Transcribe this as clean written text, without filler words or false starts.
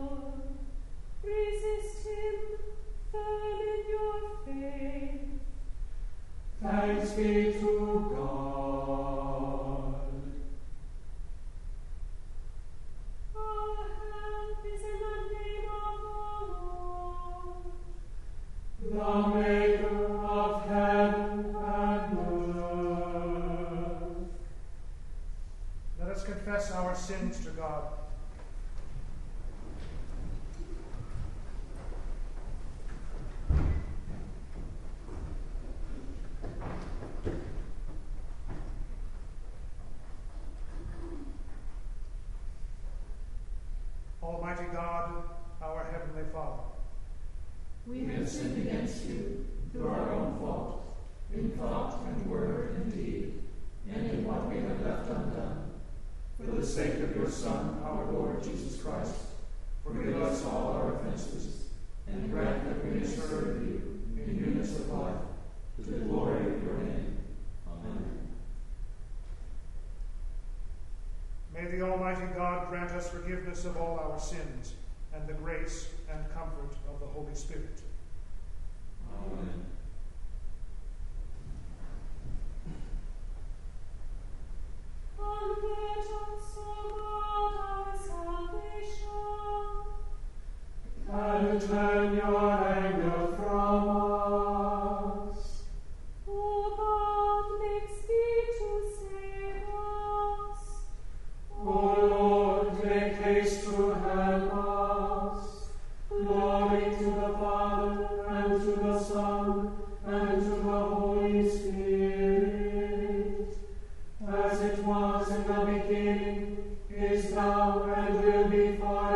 Resist him, firm in your faith. Thanks be to God. Our help is in the name of the Lord, The Maker of heaven and earth. Let us confess our sins to God. Almighty God, our Heavenly Father, We have sinned against you through our own fault, in thought and word and deed, and in what we have left undone. For the sake of your Son, our Lord Jesus Christ, forgive us all our offenses, and grant that we may serve you in newness of life, to the glory of your name. Amen. may the Almighty God grant us forgiveness of all our sins and the grace and comfort of the Holy Spirit. Amen. convert us, O God, our salvation, And turn your anger from us. O God, make speed to save us. O Lord, make haste to help us. Glory to the Father, and to the Son, and to the Holy Spirit, as it was in the beginning, is now, and will be forever.